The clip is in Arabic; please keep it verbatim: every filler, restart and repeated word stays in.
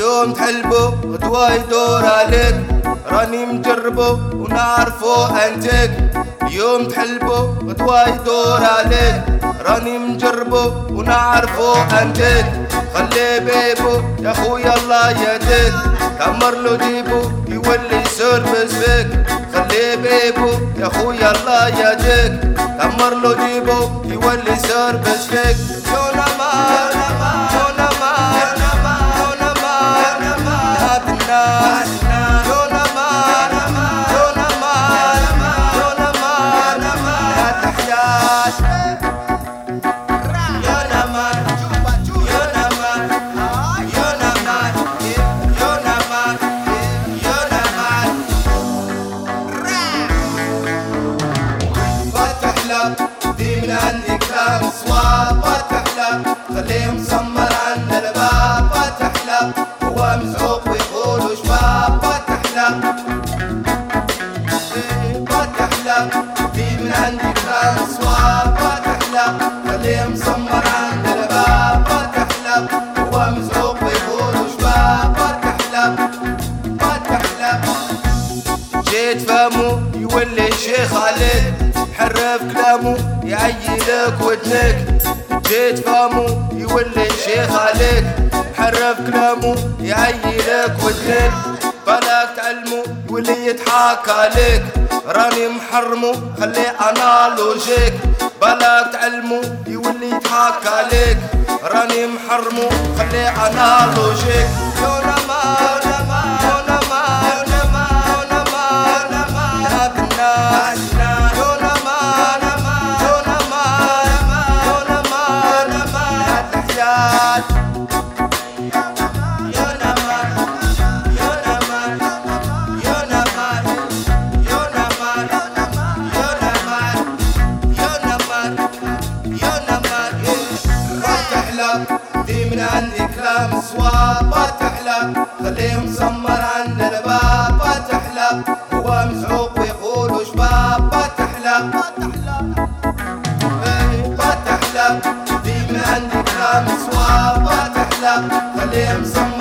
يوم تحلبه غدوة يدور عليك، راني مجربه ونعرفه انتك. يوم تحلبه غدوة يدور عليك، راني مجربه ونعرفه انتك. خلي بيبو يا خويا الله يهديك، كمر له جيبو يولي سربس فيك. خلي بيبو يا خويا الله يهديك، كمر له جيبو يولي سربس فيك. يونا ما يونا ما يونا ما يونا ما يونا ما الناس يونا ما يونا ما يونا ما يا تحيات يونا ما يونا ما يونا ما يونا ما يونا ما فتح لك دي من عندي كلام صواب. فتح لك خليه مسمر عنا الباب. فتح لك هو مزعوق ويقولوا شباب. فتح لك فتح لك دي من عندي كلام صواب. فتح لك خليه مسمر عنا الباب. فتح لك هو مزعوق ويقولوا شباب. فتح لك فتح لك جيت فمو يولي شيخ عليك، حرف كلامه يعيلك ودنك. جيت فامو يولي شيخ عليك، حرف كلامه يعيلك ودنك. بلاك تعلمه يولي يضحك عليك، راني محرمه خلي انا لوجيك. بلاك تعلمه يولي يضحك عليك، راني محرمه خلي انا لوجيك. يونا ما يونا ما يونا ما يونا ما يونا ما يونا ما يا بالناس يونا ما يونا ما يونا ما يونا ما يونا ما يا تحيات يونا ما يونا ما يونا ما يونا ما يونا ما يونا ما يونا ما فتح لك دي من عندي كلام صواب. فتح لك خليه مسمر عنا الباب. فتح لك هو مزعوق ويقولوا شباب. فتح لك فتح لك دي من عندي كلام صواب. فتح لك خليه مسمر